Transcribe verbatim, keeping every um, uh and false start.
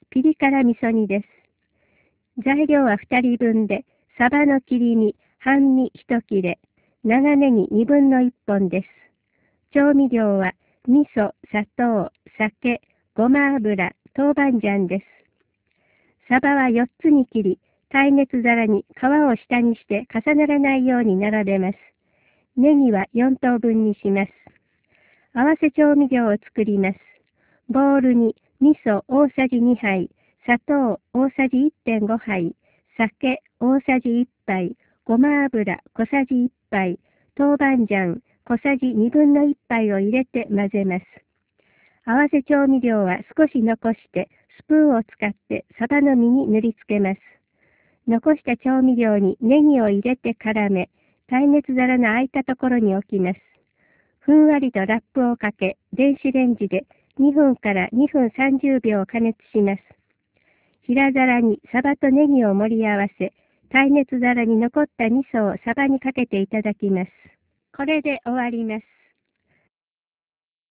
ピリ辛味噌煮です。材料はふたりぶんで、サバの切り身、半身いち切れ、長ネギにぶんのいっぽんです。調味料は、味噌、砂糖、酒、ごま油、豆板醤です。サバはよっつに切り、耐熱皿に皮を下にして重ならないように並べます。ネギはよんとうぶんにします。合わせ調味料を作ります。ボウルに味噌大さじにはい、砂糖大さじいってんごはい、酒大さじいっぱい、ごま油小さじいっぱい、豆板醤小さじにぶんのいっぱいを入れて混ぜます。合わせ調味料は少し残してスプーンを使ってサバの身に塗りつけます。残した調味料にネギを入れて絡め、耐熱皿の空いたところに置きます。ふんわりとラップをかけ、電子レンジでにふんからにふんさんじゅうびょう加熱します。平皿にサバとネギを盛り合わせ、耐熱皿に残った味噌をサバにかけていただきます。これで終わります。